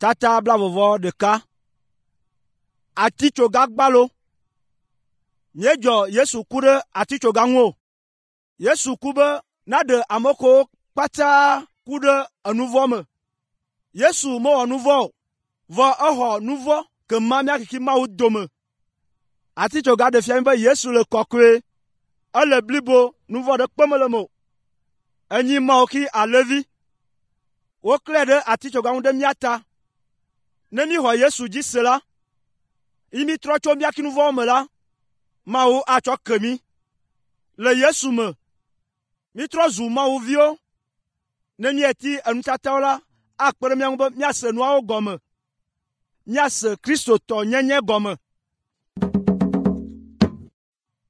Tata blavovo ɖeka. Atitsoga gbalo. Míedzɔ Yesu ku ɖe atitsoga ŋu o. Yesu ku be naɖe amekowo kpata ku ɖe enuvɔ me. Yesu mewɔ nuvɔ o, vɔ exɔ nuvɔ ke ma míakiki Mawu dome. Atitsoga ɖe fia mi be Yesu le kɔkɔe. Ele blibo nuvɔ ɖe kpe mele me o. Enyi mawo ki alevi. Woklãe ɖe atitsoga ŋu ɖe mía ta. Ne mi xɔ Yesu dzi se la, yi mi trɔ tso mía nuvɔwo me la, Mawu atsɔ ke mi. Le Yesu me, mi trɔ zu Mawu viwo. Ne mieti enutatawo la, akpe ɖe mía ŋu be míase nuawo gɔme. Míase Kristo tɔ nyenye gɔme.